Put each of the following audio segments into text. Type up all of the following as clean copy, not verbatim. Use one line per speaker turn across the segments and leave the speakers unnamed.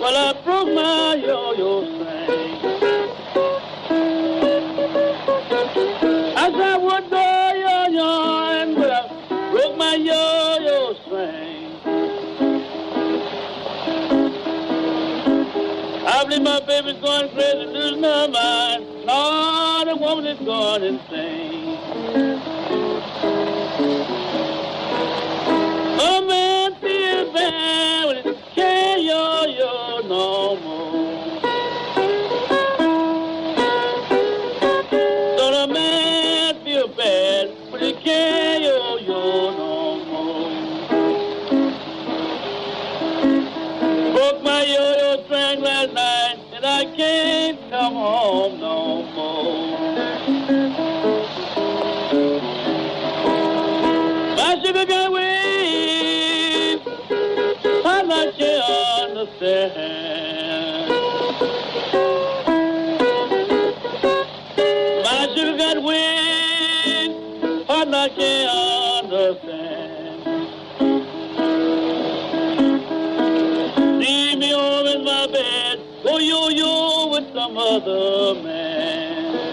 Well, I broke my yo-yo string. As I would go yo-yoing, but I broke my yo-yo string. I believe my baby's going crazy, losing her mind. Lord, the woman is going insane. Oh, man, feels bad when it can't yo-yo no more. So the man feels bad when it can't yo-yo no more. Broke my yo-yo string last night, and I can't come home no more. My sugar got weed, I'm not sure understand. My sugar got weed, I'm not sure understand. Leave me home in my bed, go yo-yo with some other man.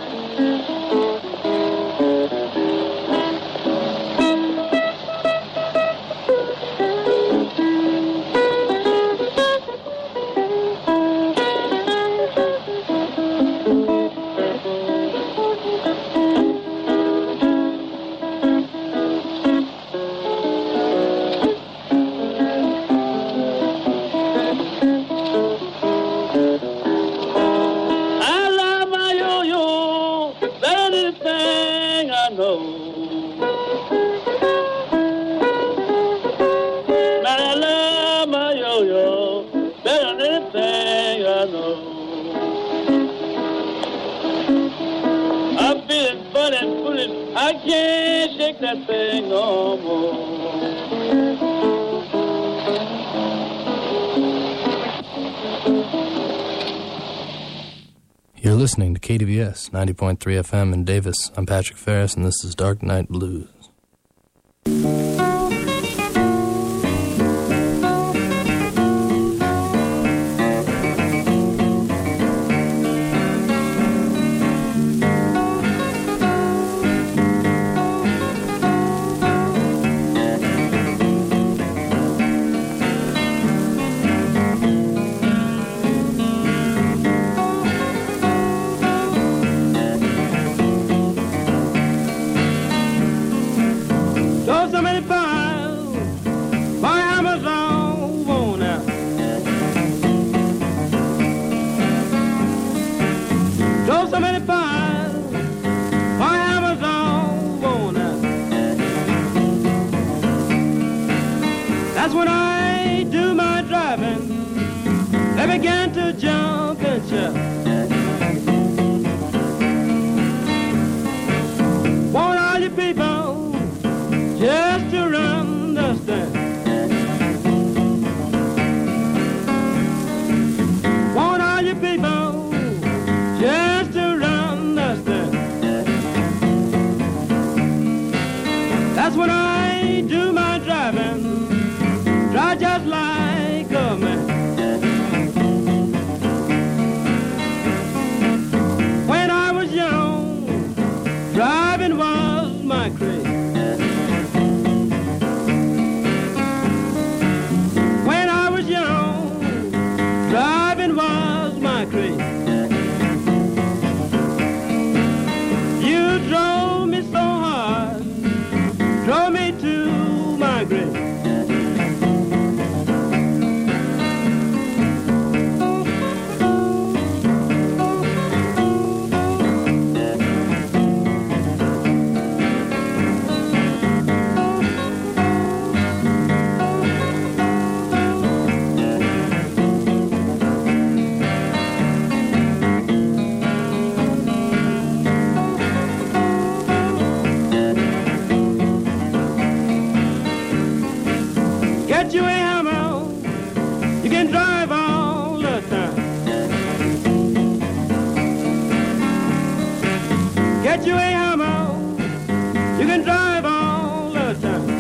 I can't shake that thing no more.
You're listening to KDVS 90.3 FM in Davis. I'm Patrick Ferris, and this is Dark Night Blues.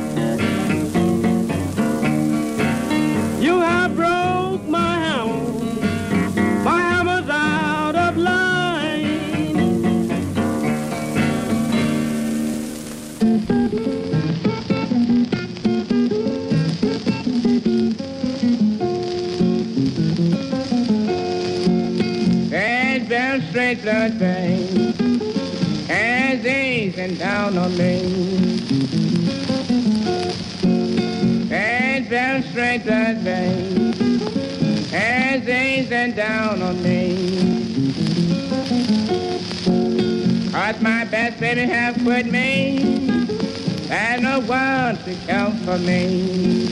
You have broke my house. straight blood vein is easing down on me. Red bell straight blood vein is easing down on me. 'Cause my best baby have quit me, there's no one to care for me.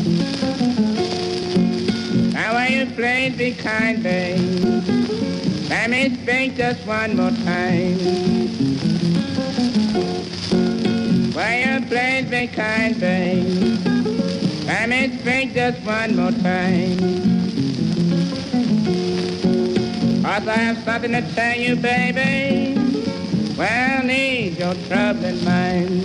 Now when you please be kind, babe, let me speak just one more time. When you please be kind, babe, let me speak just one more time. 'Cause I have something to tell you, baby, well, need your troubling mind.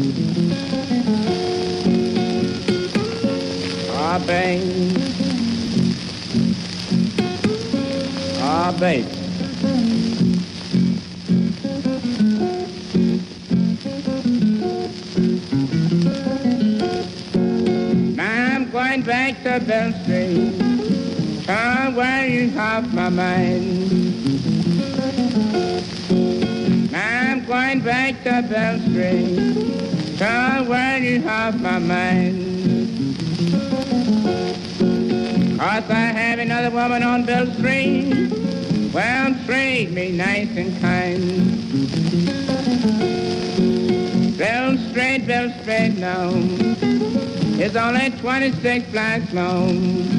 Oh, babe. Oh, babe. Now I'm going back to Bell Street, somewhere you have my mind. Now I'm going back to Bell Street, somewhere you have my mind. 'Cause I have another woman on Bell Street, well, treat me nice and kind. Bell Street now, it's only 26 blocks long.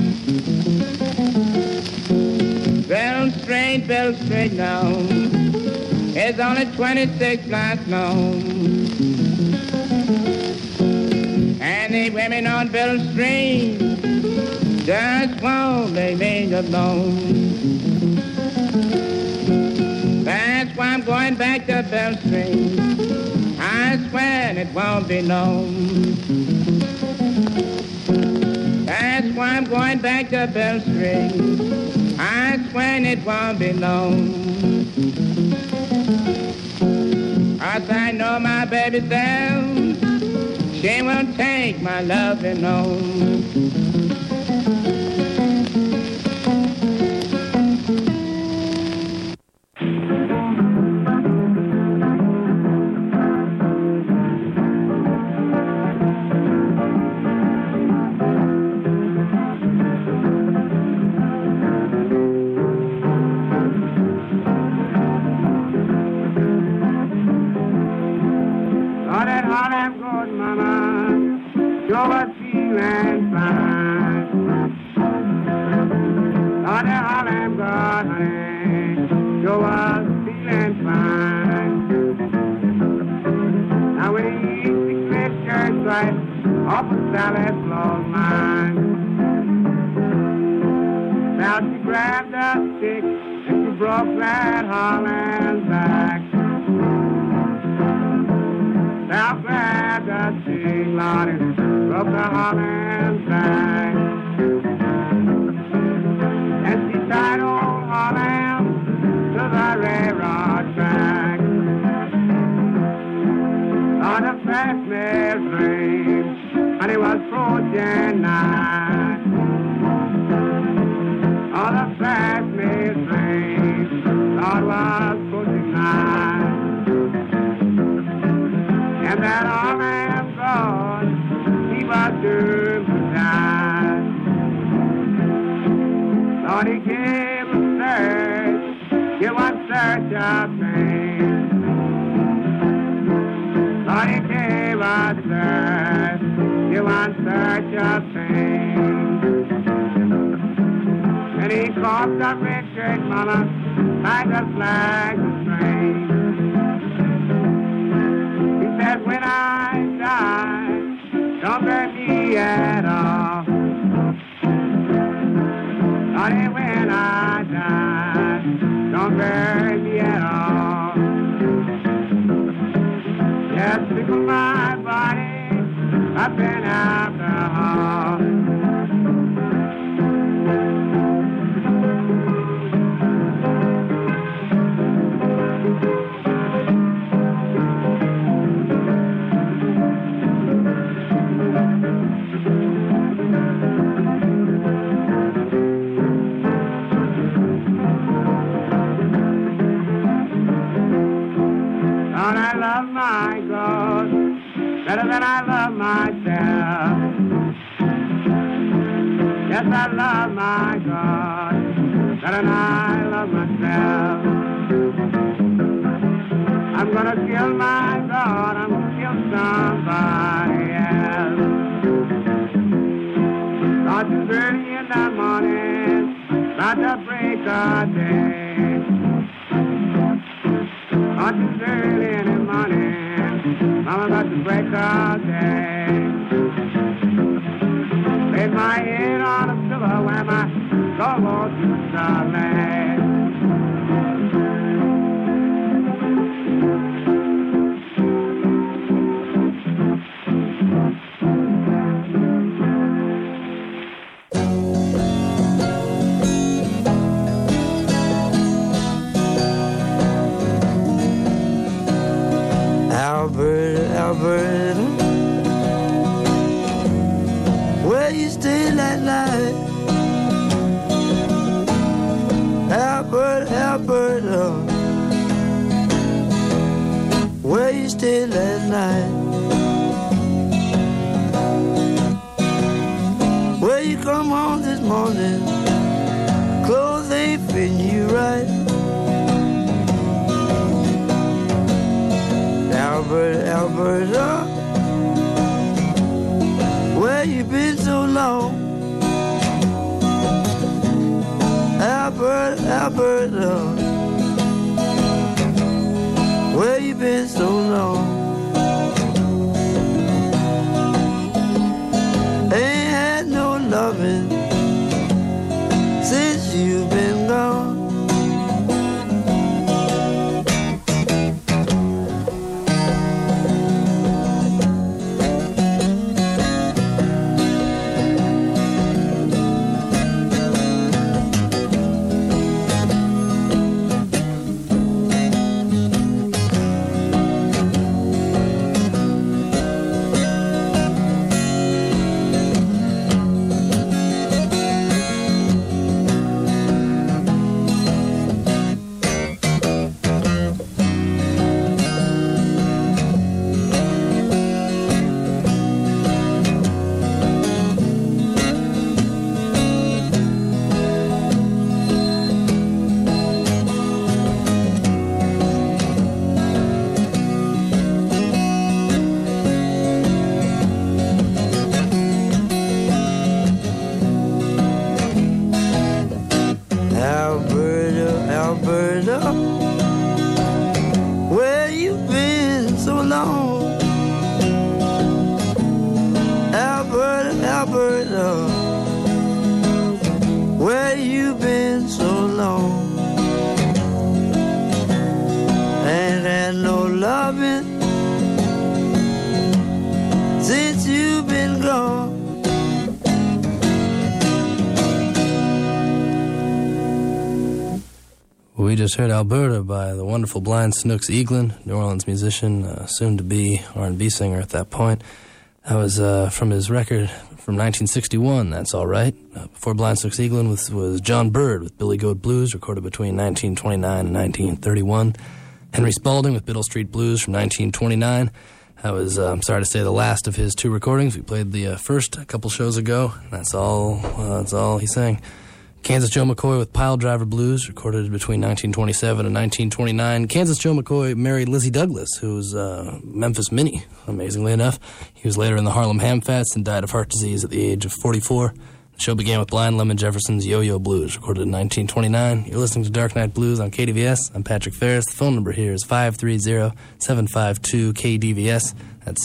Bell Street now, it's only 26 blocks long. And the women on Bell Street just won't leave me alone. That's why I'm going back to Bell Street. I swear it won't be long. That's why I'm going back to Bell Street. I swear it won't be long. 'Cause I know my baby's there. She won't take my loving home. Yes, I love my God, better than I love myself. I'm gonna kill my God, I'm gonna kill somebody else. Start too early in the morning, about to break of day. Start too early in the morning, I'm about to break of day. Laid my head on a pillow where my soul won't do something.
Alberta, where you stay that night? Alberta, where you stay that night? Where you come home this morning, clothes ain't fitting you right. Alberta, where you been so long? Alberta, where you been so long? Ain't had no loving since you've been gone. Alberta, where you been so long? Alberta, where you been so long? Ain't had no loving since you've been gone.
We just heard Alberta by the wonderful Blind Snooks Eaglin, New Orleans musician, soon-to-be R&B singer at that point. That was from his record from 1961, That's All Right. Before Blind Snooks Eaglin was John Bird with Billy Goat Blues, recorded between 1929 and 1931. Henry Spalding with Biddle Street Blues from 1929. That was, I'm sorry to say, the last of his two recordings. We played the first a couple shows ago. That's all he sang. Kansas Joe McCoy with Pile Driver Blues, recorded between 1927 and 1929. Kansas Joe McCoy married Lizzie Douglas, who was Memphis Minnie, amazingly enough. He was later in the Harlem Hamfats and died of heart disease at the age of 44. The show began with Blind Lemon Jefferson's Yo-Yo Blues, recorded in 1929. You're listening to Dark Night Blues on KDVS. I'm Patrick Ferris. The phone number here is 530-752-KDVS. That's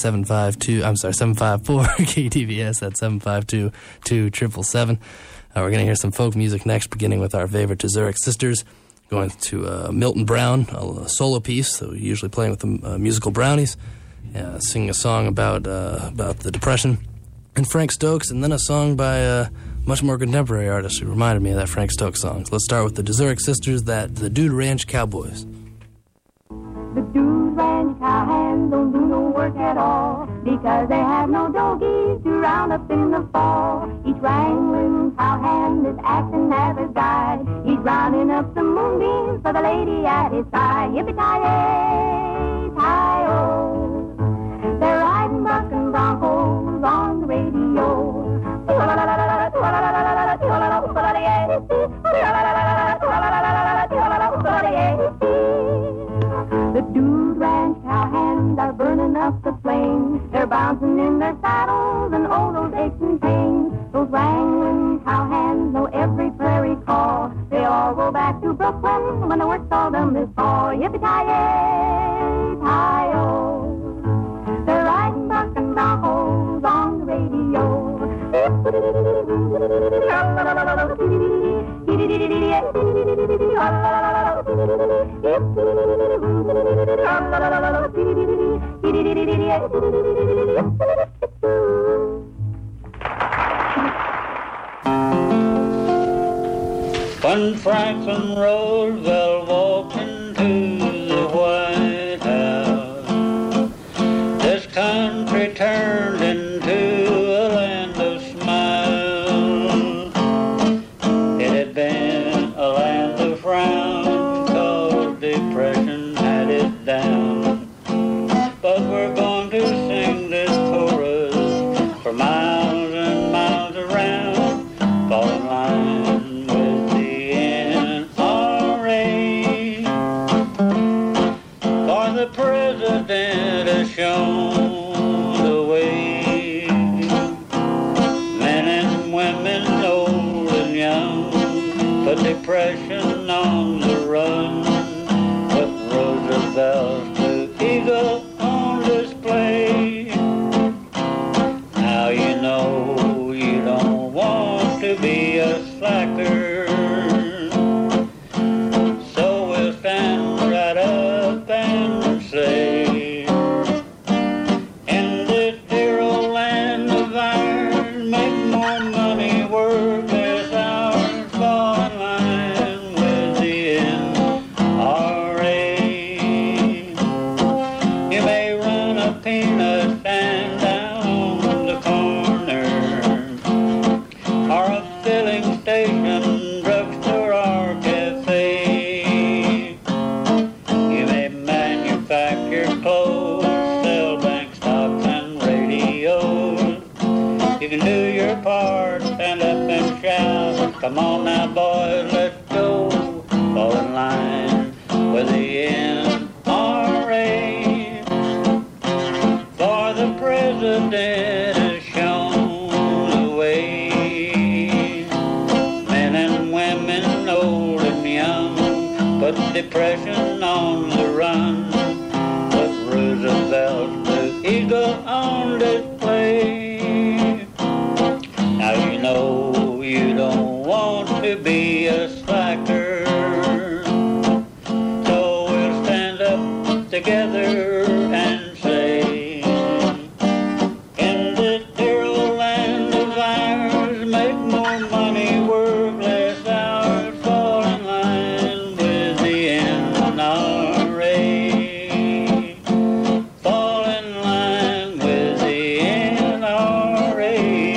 754-KDVS. That's 752-2777. We're going to hear some folk music next, beginning with our favorite Zurich Sisters, going to Milton Brown, a solo piece, so usually playing with the musical Brownies, singing a song about the Depression, and Frank Stokes, and then a song by a much more contemporary artist who reminded me of that Frank Stokes song. So let's start with the Zurich Sisters, the Dude Ranch Cowboys.
The Dude Ranch cowhands don't do no work at all, because they have no doggies to round up in the fall. Each wrangling cowhand is acting as a guide. He's rounding up the moonbeams for the lady at his side. Yippee-ki-yay, hi-oh. They're riding bucking broncos on the radio. back to Brooklyn when the work's all done this fall. Yippee-ki-yay-ki-yo. They're riding bucking broncos on the radio.
When Franklin Roosevelt walked into the White House, this country turned into a land of smiles. It had been a land of frown, 'cause depression had it down. But we're going to sing this chorus for miles and miles around. Fall in line with the NRA. For the president has shown the way. Men and women, old and young, put depression on the run. Put Roosevelt's Blue Eagle on display. Now you know you don't want to be a slacker, so we'll stand right up and say, in this dear old land of ours, make more money, work less hours, fall in line with the NRA. You may run a peanut stand down the corner, or a filling station, drugstore or cafe. You may manufacture clothes, sell bank stocks and radios. You can do your part, stand up and shout, come on now boys, let's go. Fall in line with the NRA. For the president has shown the way. Men and women, old and young, put depression on the run. Put Roosevelt's Blue Eagle on display. Now you know you don't want to be a slacker, so we'll stand up together and say, in this dear old land of ours, make more money, work less hours, fall in line with the NRA. Fall in line with the NRA.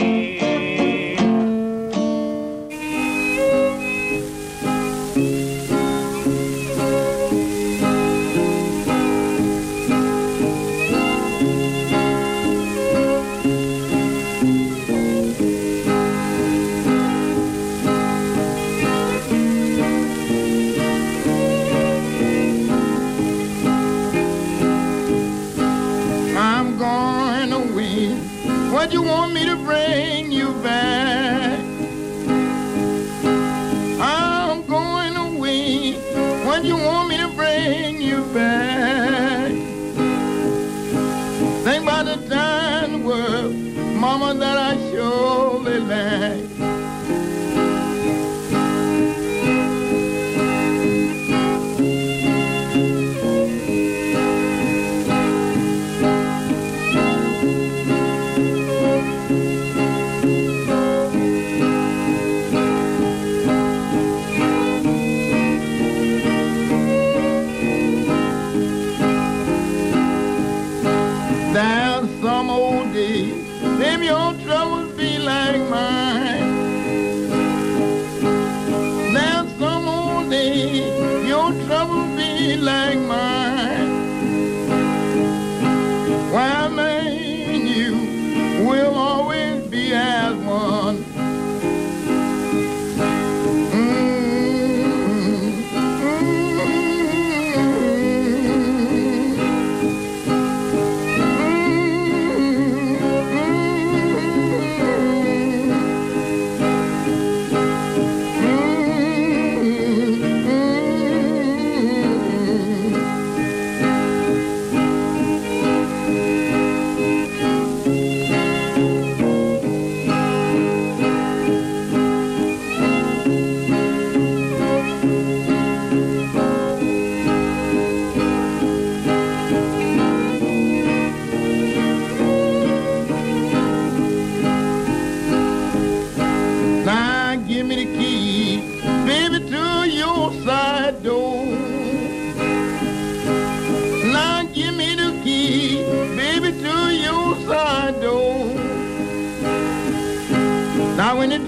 I'm going to win. What you want me to bring you back? I'm going to win. What you want me to bring you back? Think about the time, the world, mama, that I surely lack.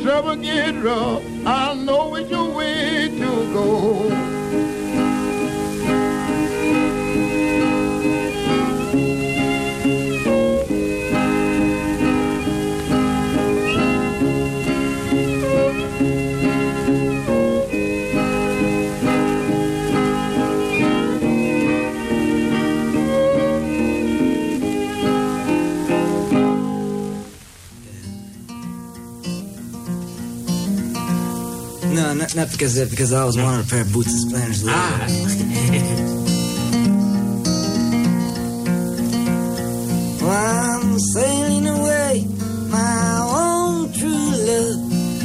trouble get rough, I'll know which way to go.
No, not because I always wanted a pair of boots and splinters. Well, I'm sailing away, my own true love.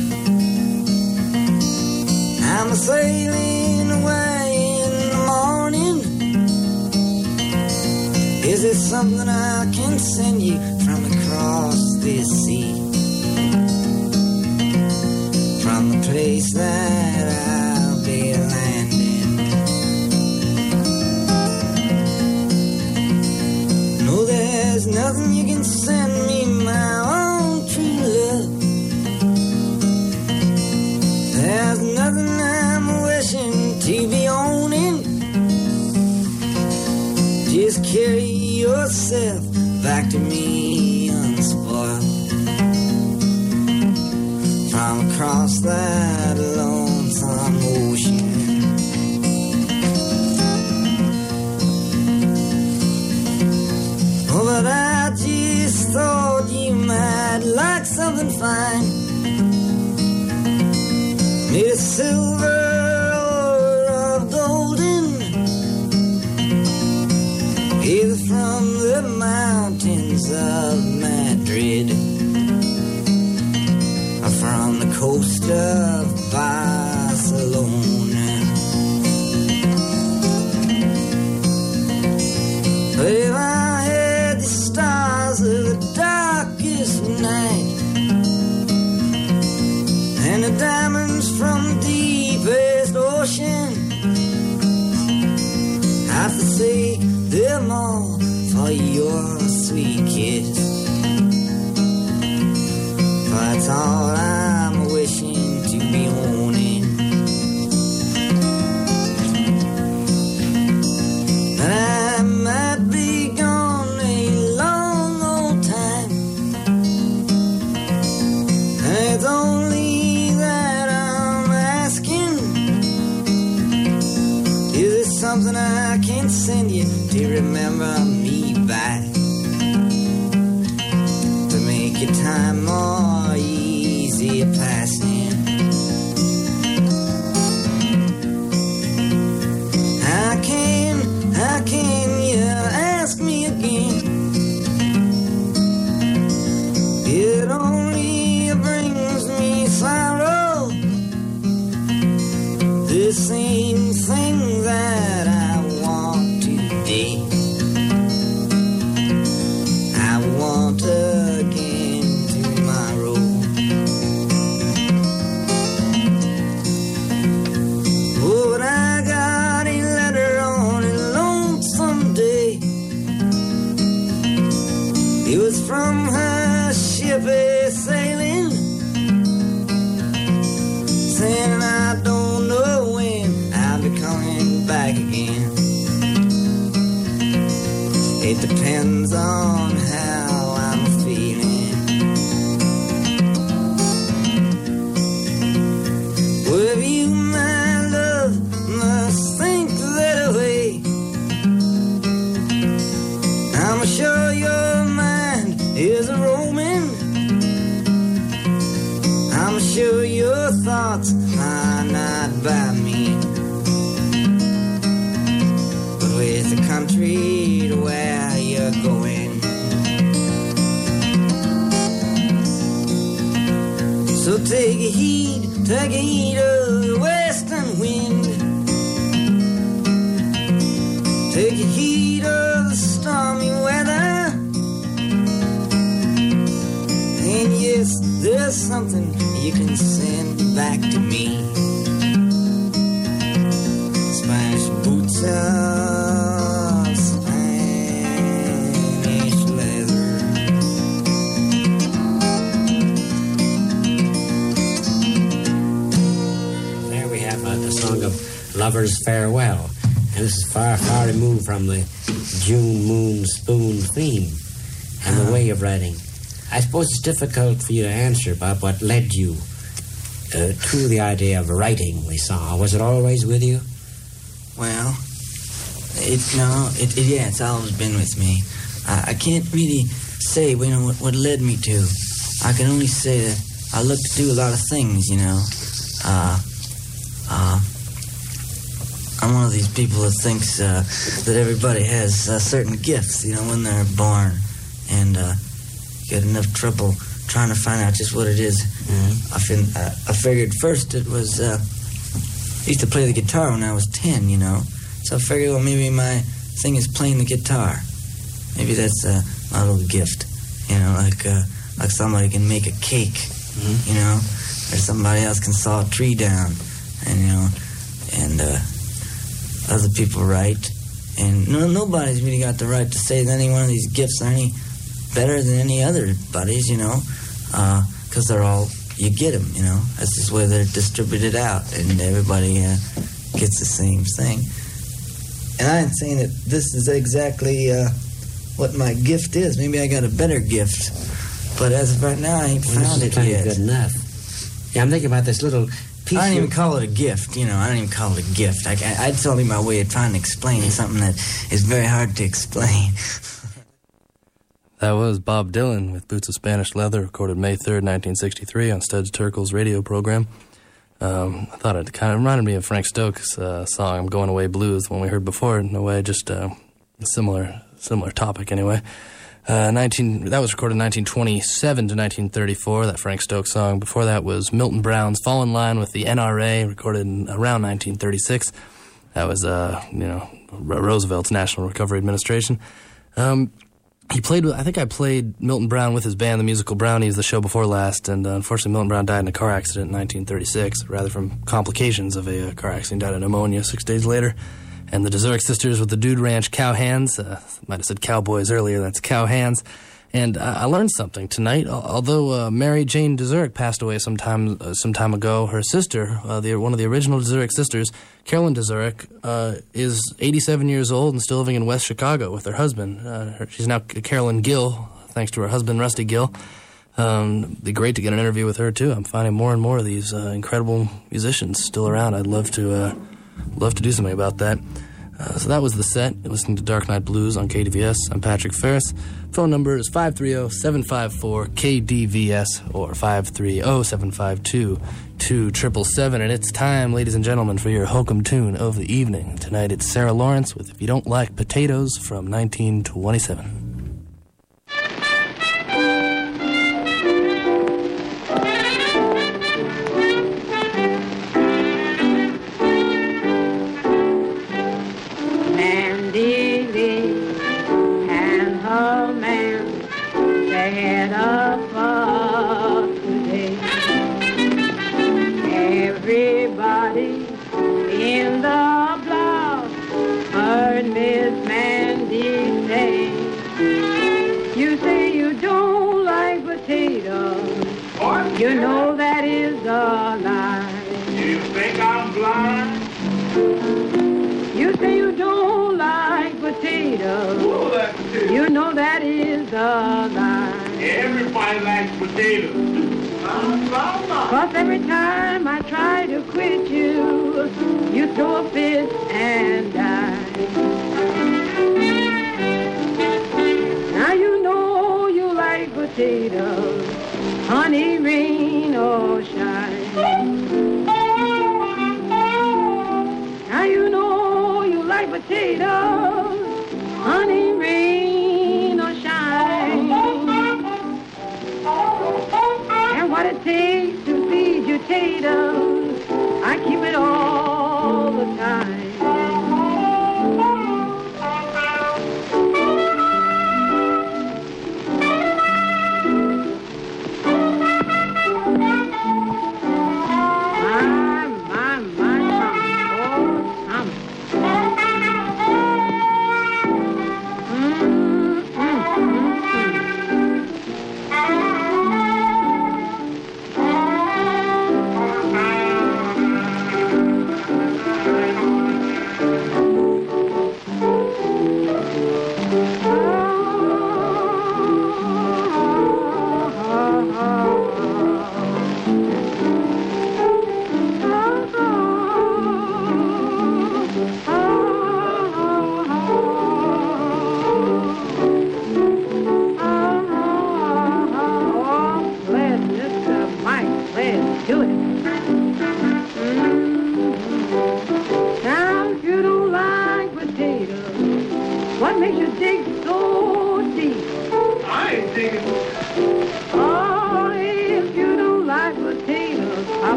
I'm sailing away in the morning. Is it something I can send you from across this sea? From the place that I'll be landing. No, there's nothing you can send me, my own true love. There's nothing I'm wishing to be owning. Just carry yourself back to me unspoiled. From across that lonesome ocean. Oh, but I just thought you might like something fine, made of silver or of golden, either from the mountains of Madrid, from the coast of Barcelona. But if I had the stars of the darkest night and the diamonds from the deepest ocean, I'd forsake them all for your sweet kiss. That's all I'm wishing to be owning. But I might be gone a long old time, and it's only that I'm asking, is it something I can send you to remember me by, to make your time more easier passing? How can you ask me again? It only brings me sorrow, the same thing that I want today, I want again tomorrow. Oh, but I got a letter on a lonesome day. It was from her ship sailing, saying I don't know when I'll be coming back again. It depends on how I'm feeling. Well, you, my love, must think that way. I'm sure your mind is a roaming. I'm sure your thoughts are not by me, but where's the country to where you're going? So take a heed of the western wind, take a heed of the stormy weather, and yes, there's something you can send back to me. Spanish boots of Spanish leather.
Lover's Farewell. And this is far, far removed from the June Moon Spoon theme and the way of writing. I suppose it's difficult for you to answer about what led you to the idea of writing the song. Was it always with you?
Well, it's always been with me. I can't really say, what led me to. I can only say that I look to do a lot of things, I'm one of these people that thinks that everybody has certain gifts, when they're born, and get enough trouble trying to find out just what it is. I figured first it was, I used to play the guitar when I was 10, so I figured, well, maybe my thing is playing the guitar. Maybe that's my little gift, like somebody can make a cake, or somebody else can saw a tree down, and other people write, and nobody's really got the right to say that any one of these gifts are any better than any other buddies, because they're all, you get them, that's just where they're distributed out, and everybody gets the same thing. And I ain't saying that this is exactly what my gift is. Maybe I got a better gift, but as of right now, I ain't found it yet.
Good enough. Yeah, I'm thinking about this little piece.
I don't even call it a gift, I don't even call it a gift. I'd tell you my way of trying to explain something that is very hard to explain.
That was Bob Dylan with Boots of Spanish Leather, recorded May 3rd, 1963 on Studs Terkel's radio program. I thought it kind of reminded me of Frank Stokes' song, I'm Going Away Blues, one we heard before, in a way, just a similar topic anyway. That was recorded in 1927 to 1934, that Frank Stokes song. Before that was Milton Brown's Fall in Line with the NRA, recorded around 1936. That was, Roosevelt's National Recovery Administration. I think I played Milton Brown with his band, the Musical Brownies, the show before last, and unfortunately Milton Brown died in a car accident in 1936, rather from complications of a car accident. He died of pneumonia 6 days later. And the Dezurick Sisters with the Dude Ranch Cow Hands. Might have said Cowboys earlier, that's Cow Hands. And I learned something tonight. Although Mary Jane Dezurick passed away some time ago, her sister, one of the original Dezurick sisters, Carolyn Dezurick, is 87 years old and still living in West Chicago with her husband. She's now Carolyn Gill, thanks to her husband, Rusty Gill. It'd be great to get an interview with her, too. I'm finding more and more of these incredible musicians still around. I'd love to do something about that. So that was the set. You're listening to Dark Night Blues on KDVS. I'm Patrick Ferris. Phone number is 530-754-KDVS or 530-752-2777. And it's time, ladies and gentlemen, for your hokum tune of the evening. Tonight it's Sarah Lawrence with If You Don't Like Potatoes from 1927.
You know that is a lie. You think I'm blind? You say you don't like potatoes. Who likes potatoes? You know that is a lie. Everybody likes potatoes. Cause every time I try to quit you, you throw a fit and die. Now you know you like potatoes. Honey, rain, or shine. Now you know you like potatoes. Honey, rain, or shine. And what it takes to feed you taters, I keep it all the time.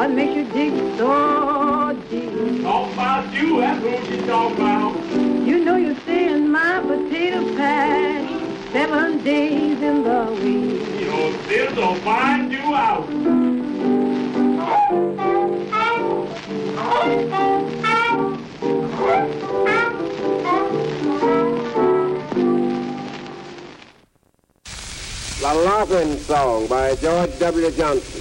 What makes you dig so deep?
Talk about you, that's what you talk about.
You know you stay in my potato patch 7 days in the week.
You know, this'll find you out.
The Laughing Song by George W. Johnson.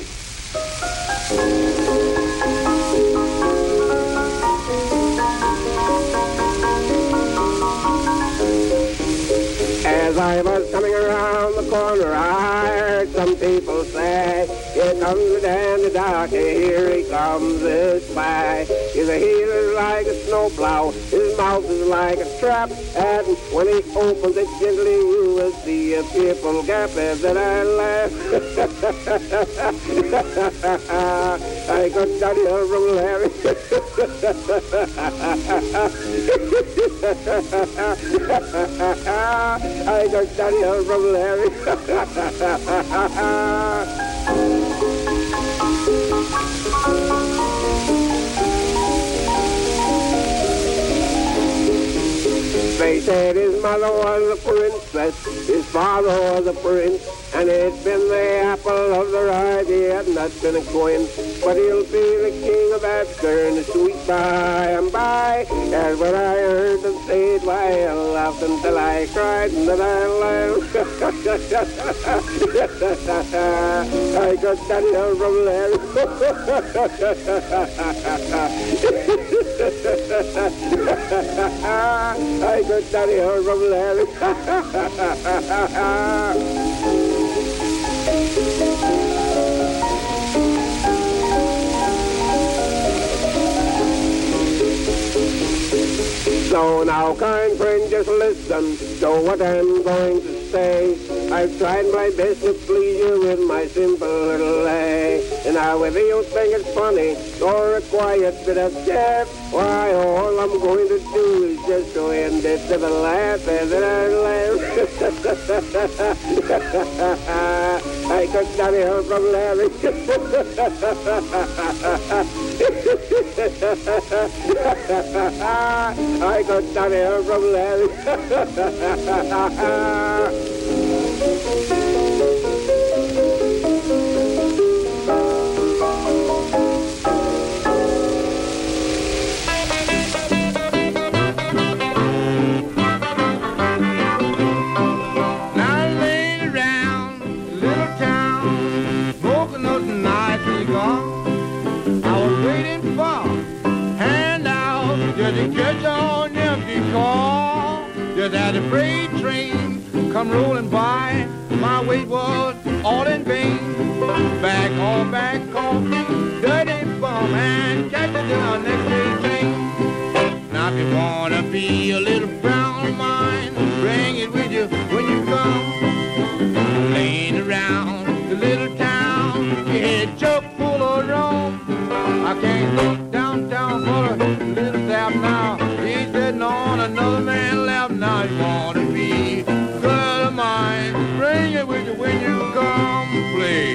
As I was coming around the corner, I heard some people say, here comes the dandy darky, here he comes this way. His heel is like a snowplow, his mouth is like a trap, and when he opens it gently, you will see a fearful gap that I laugh. I got that here from Larry. I got that here from Larry. They said his mother was a princess, his father was a prince, and it's been the apple of their eye, he had not been a queen. But he'll be the king of Abster and the sweet by and by. That's what I heard them say it, why I laughed until I cried and then I laughed. I got that here from Larry. I got that here from Larry. So now, kind friend, just listen to what I'm going to say. I've tried my best to please you with my simple little lay. And now whether you think it's funny or a quiet bit of chaff, why, all I'm going to do is just to end it with a laugh and then I laugh. I got that here from Larry. I got that here from Larry.
Catch on empty car, just had a freight train come rolling by. My wait was all in vain. Back off, dirty bum, and catch it down next day's train. Now if you wanna be a little brown of mine, bring it with you when you come. Laying around the little town, your head chock full of rum. I can't go downtown for a little tap now. He's sitting on another man's lap now. You wanna be good of mine, bring it with you when you come play.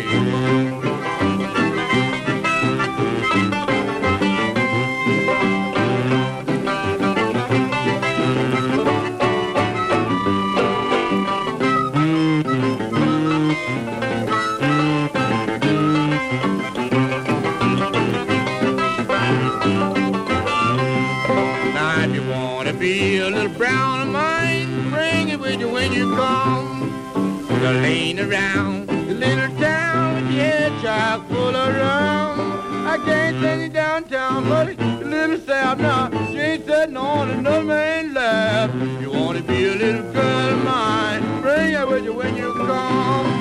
Be a little brown of mine, bring it with you when you come. You're laying around the little town with your head chock full of rum. I can't send you downtown, but it's a little sad now. She ain't sitting on another man's lap. You want to be a little girl of mine, bring it with you when you come.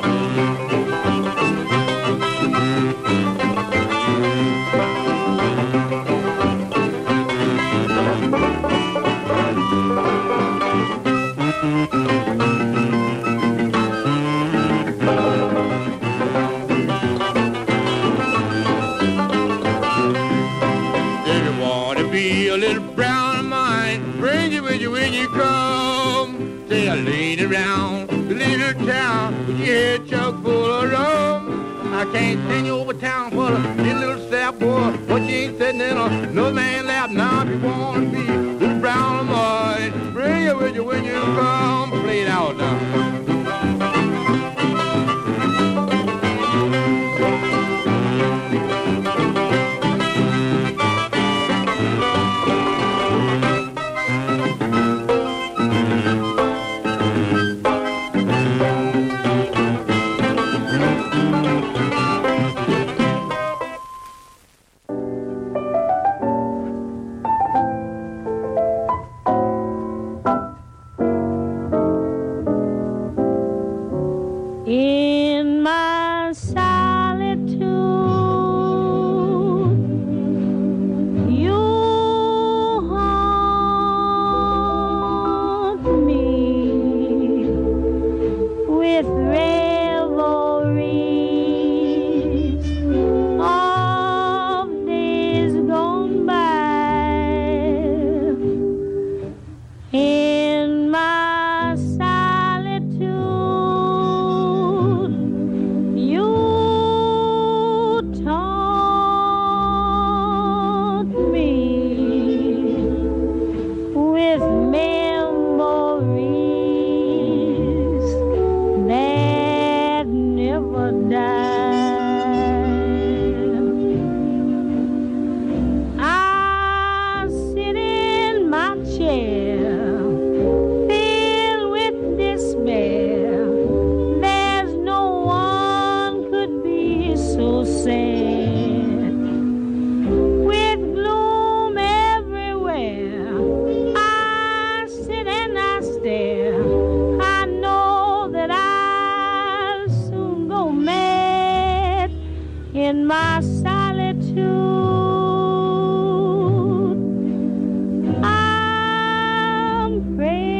A little brown of mine, bring it with you when you come. Say I laid around the little town with your head chock full of rum. I can't send you over town for a little step, boy. But you ain't sitting in another man's lap now. If you want to be Little Brown Boy, bring it with you when you come. Play it out now.
In my solitude, you haunt me with revelries of days gone by. In my solitude, you taunt me with memories that never die. I sit in my chair, filled with despair. There's no one could be so sad. With gloom everywhere, I sit and I stare. I know that I'll soon go mad in my solitude. I'm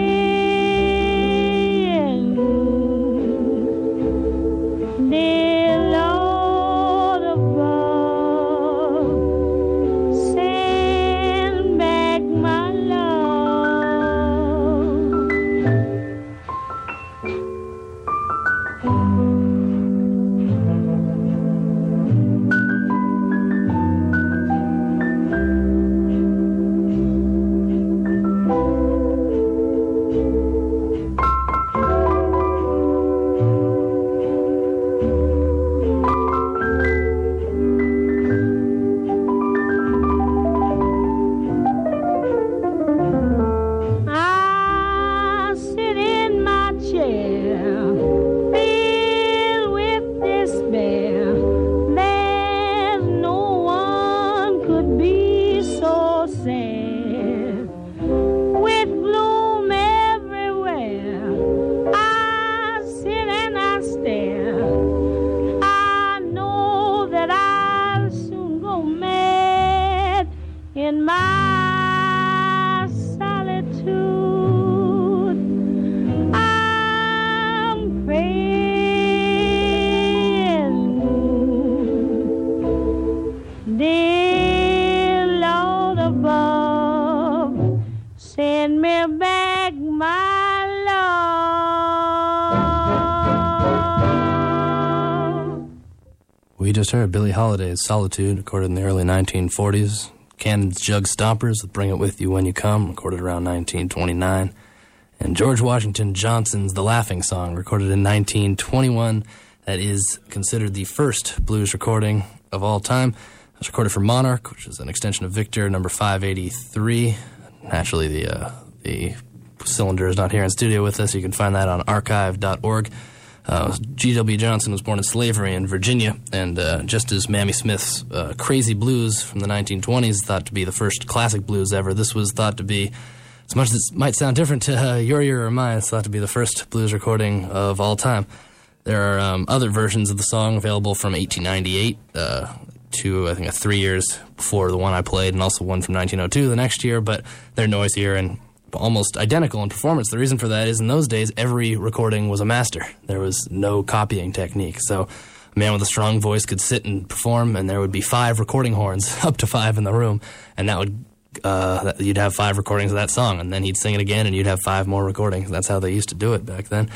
praying, dear Lord above, send back my love. I sit in my chair, filled with despair. There's no one could be so sad. With gloom everywhere, I sit and I stare. I know that I'll soon go mad in my solitude. I'm praying, dear Lord above, send me back my love.
We just heard Billie Holiday's Solitude, recorded in the early 1940s. Cannon's Jug Stompers with Bring It With You When You Come, recorded around 1929. And George Washington Johnson's The Laughing Song, recorded in 1921. That is considered the first blues recording of all time. It was recorded for Monarch, which is an extension of Victor, number 583. Naturally, the cylinder is not here in studio with us. You can find that on archive.org. G.W. Johnson was born in slavery in Virginia, and just as Mamie Smith's Crazy Blues from the 1920s is thought to be the first classic blues ever, this was thought to be, as much as it might sound different to your ear or mine, it's thought to be the first blues recording of all time. There are other versions of the song available from 1898 to, I think, 3 years before the one I played, and also one from 1902 the next year, but they're noisier and almost identical in performance. The reason for that is in those days, every recording was a master. There was no copying technique. So a man with a strong voice could sit and perform, and there would be 5 recording horns, up to 5 in the room, and that would you'd have 5 recordings of that song, and then he'd sing it again, and you'd have 5 more recordings. That's how they used to do it back then.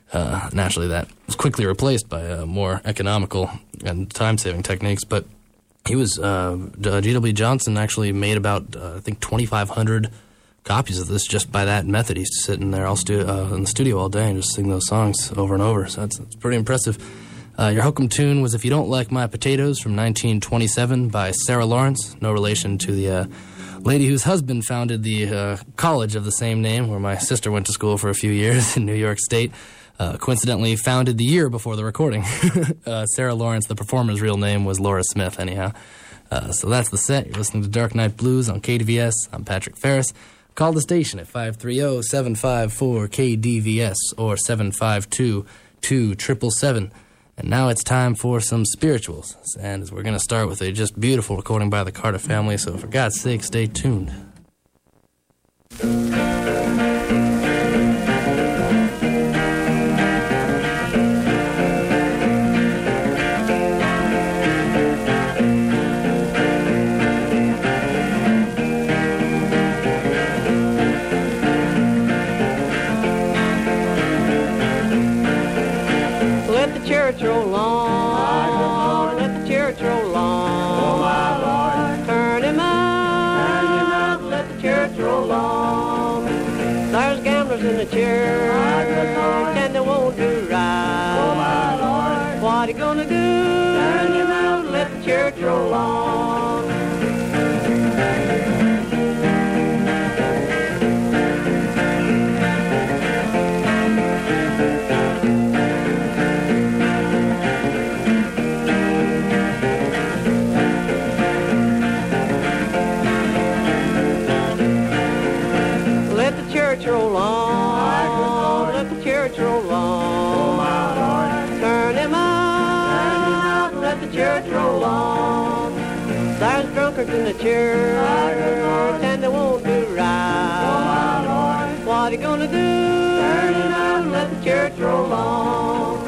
Naturally, that was quickly replaced by more economical and time-saving techniques. But he was G.W. Johnson actually made about I think 2,500 copies of this just by that method. He used to sit in there in the studio all day and just sing those songs over and over. So that's pretty impressive. Your hokum tune was "If You Don't Like My Potatoes" from 1927 by Sarah Lawrence, no relation to the lady whose husband founded the college of the same name, where my sister went to school for a few years in New York State. Coincidentally founded the year before the recording. Sarah Lawrence, the performer's real name was Laura Smith, anyhow. So that's the set. You're listening to Dark Night Blues on KDVS. I'm Patrick Ferris. Call the station at 530-754-KDVS or 752-2777. And now it's time for some spirituals. And we're going to start with a just beautiful recording by the Carter family, so for God's sake, stay tuned.
Church roll on, let the church roll on, oh my Lord, turn him out, let the church roll on. There's gamblers in the church, and they won't do right, oh my Lord, what are you gonna do? Turn him out, let the church roll on. Roll on, let the church roll on, oh my Lord, turn him out, let the church roll on. There's drunkards in the church, and they won't do right, oh my Lord, what are you gonna do? Turn him out, let the church roll on.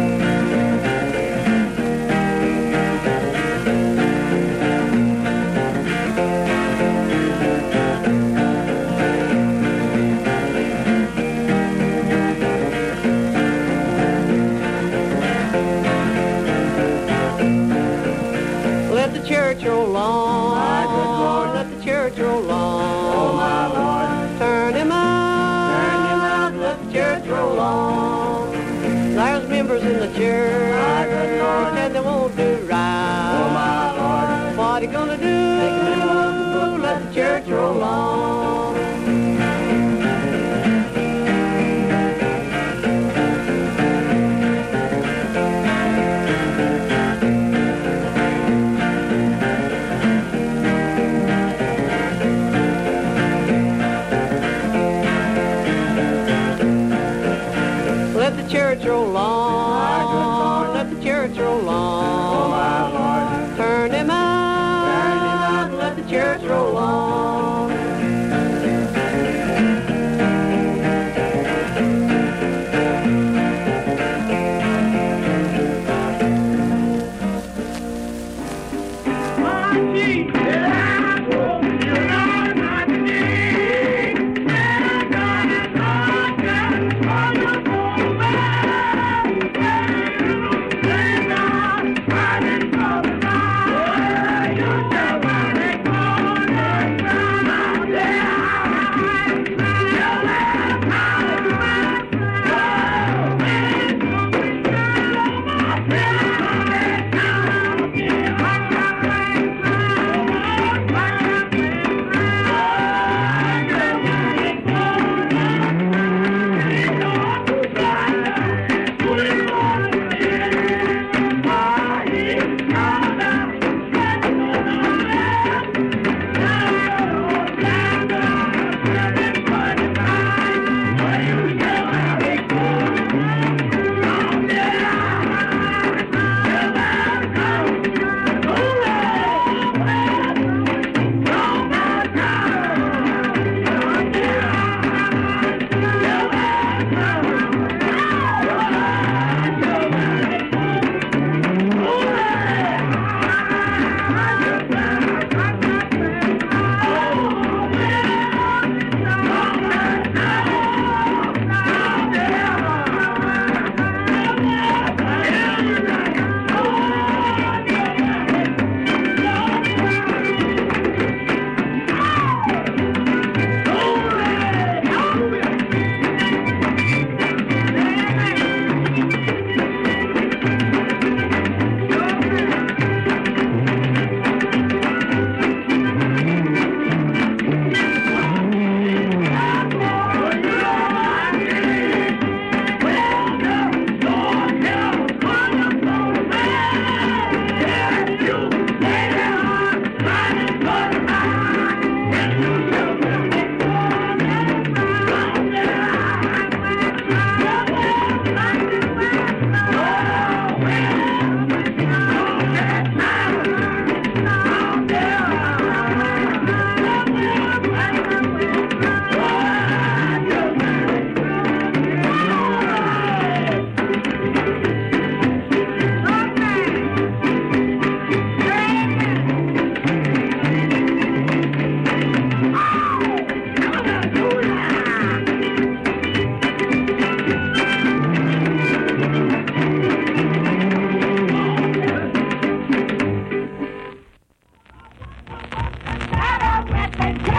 Church roll on, my good Lord, let the church roll on, oh my Lord, turn him out, let the church roll on. There's members in the church, my good Lord, and they won't do right, oh my Lord, what are you gonna do? Let the church roll on. Church roll on, let the church roll on, oh my Lord, turn him out, let the church roll on.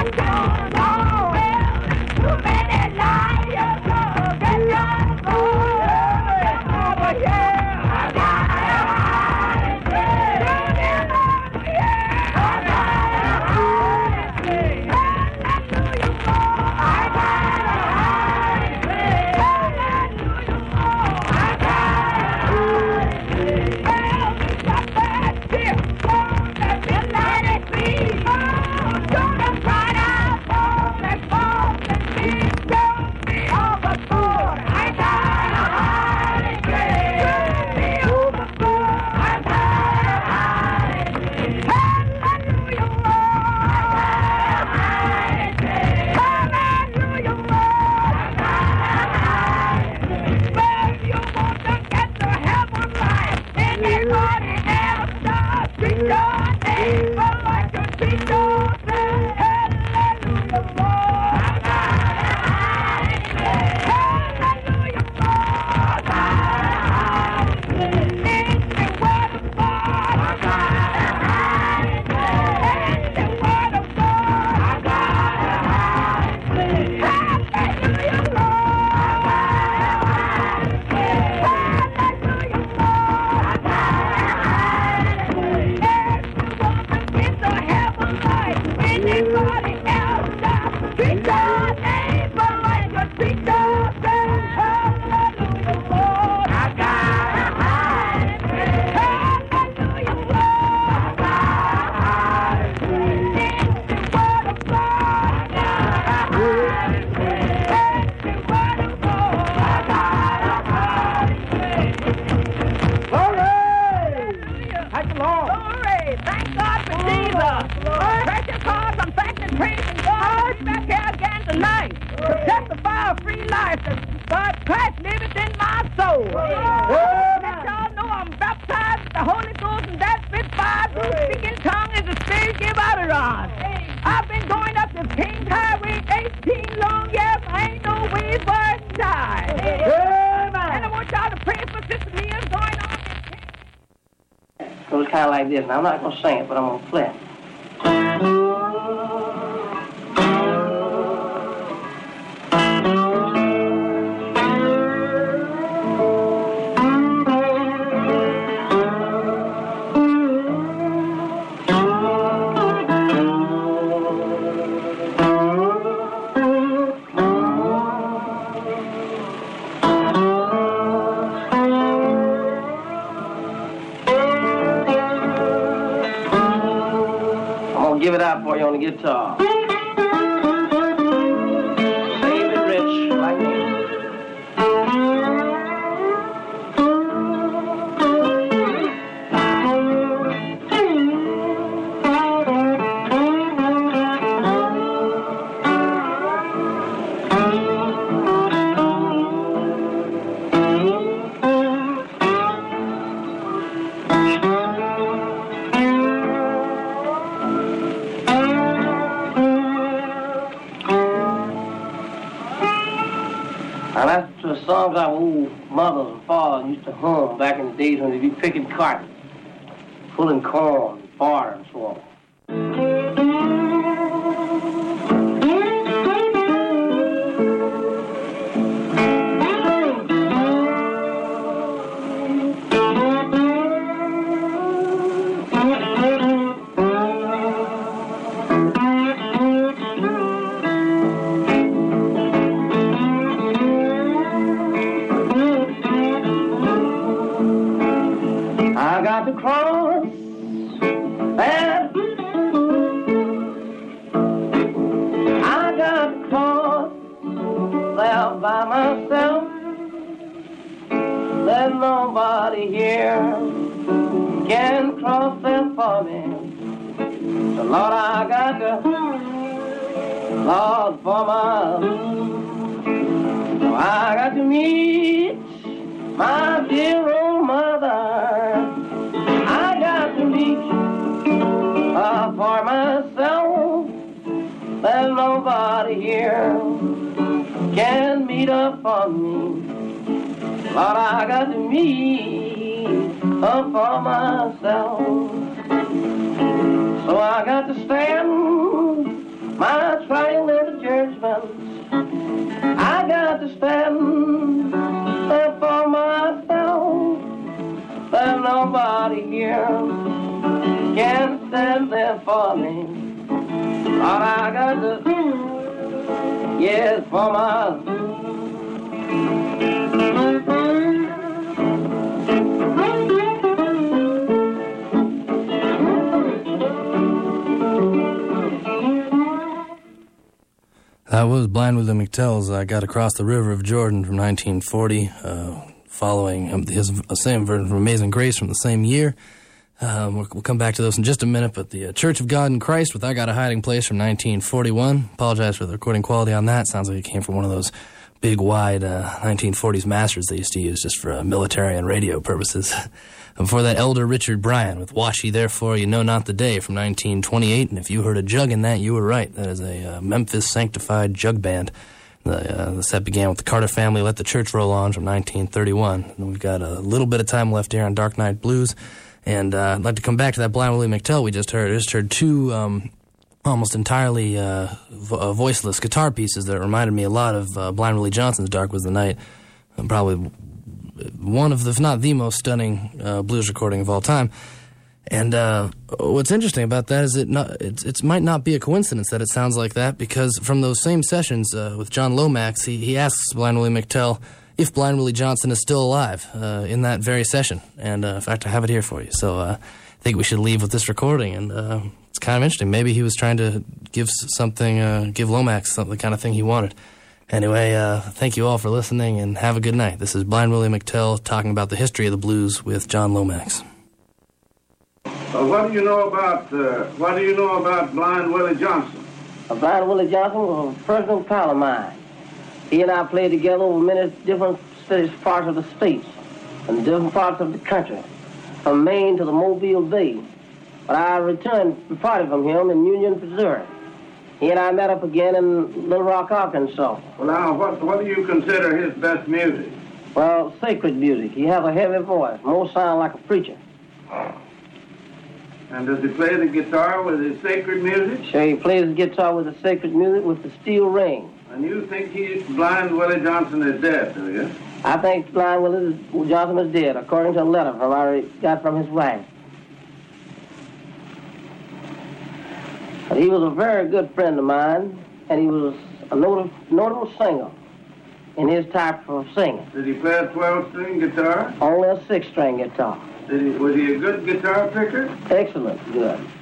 Kind of like this. Now, I'm not going to sing it, but I'm going to play it. Give it out for you on the guitar. Save it rich like me. Now that's the songs our old mothers and fathers used to hum back in the days when they'd be picking cotton, pulling corn, barter, and so on. I got to cross that. I got to cross there by myself. There's nobody here can cross there for me. So Lord, I got to, Lord, for my, so I got to meet my dear old mother. I got to meet for myself. There's nobody here can meet up for me. Lord, I got to meet up for myself. So I got to stand my can't stand there for me. All I got to, yes, for my.
That was Blind Willie McTell's I Got Across the River of Jordan from 1940, following his same version from Amazing Grace from the same year. We'll come back to those in just a minute, but the Church of God in Christ with I Got a Hiding Place from 1941. Apologize for the recording quality on that. Sounds like it came from one of those big, wide 1940s masters they used to use just for military and radio purposes. And before that, Elder Richard Bryan with Wash Ye Therefore You Know Not the Day from 1928. And if you heard a jug in that, you were right. That is a Memphis Sanctified Jug Band. The set began with the Carter Family, Let the Church Roll On from 1931. And we've got a little bit of time left here on Dark Night Blues. And I'd like to come back to that Blind Willie McTell we just heard. I just heard two almost entirely voiceless guitar pieces that reminded me a lot of Blind Willie Johnson's Dark Was the Night. Probably one of the, if not the most stunning blues recording of all time. And what's interesting about that is it might not be a coincidence that it sounds like that, because from those same sessions with John Lomax, he asks Blind Willie McTell if Blind Willie Johnson is still alive in that very session. And in fact, I have it here for you. So I think we should leave with this recording. And it's kind of interesting. Maybe he was trying to give Lomax the kind of thing he wanted. Anyway, thank you all for listening, and have a good night. This is Blind Willie McTell talking about the history of the blues with John Lomax.
What do you know about Blind Willie Johnson?
Blind Willie Johnson was a personal pal of mine. He and I played together over many different parts of the states and different parts of the country, from Maine to the Mobile Bay. But I returned party from him in Union, Missouri. He and I met up again in Little Rock, Arkansas.
Well, now, what do you consider his best music?
Well, sacred music. He has a heavy voice, most sound like a preacher.
And does he play the guitar with his sacred music?
Sure, he plays the guitar with the sacred music with the steel ring.
And you think Blind Willie Johnson is dead, do you?
I think Blind Willie Johnson is dead, according to a letter I got from his wife. But he was a very good friend of mine, and he was a notable singer in his type of singing.
Did he play a 12-string guitar?
Only a 6-string guitar.
Was he a good guitar picker?
Excellent, good.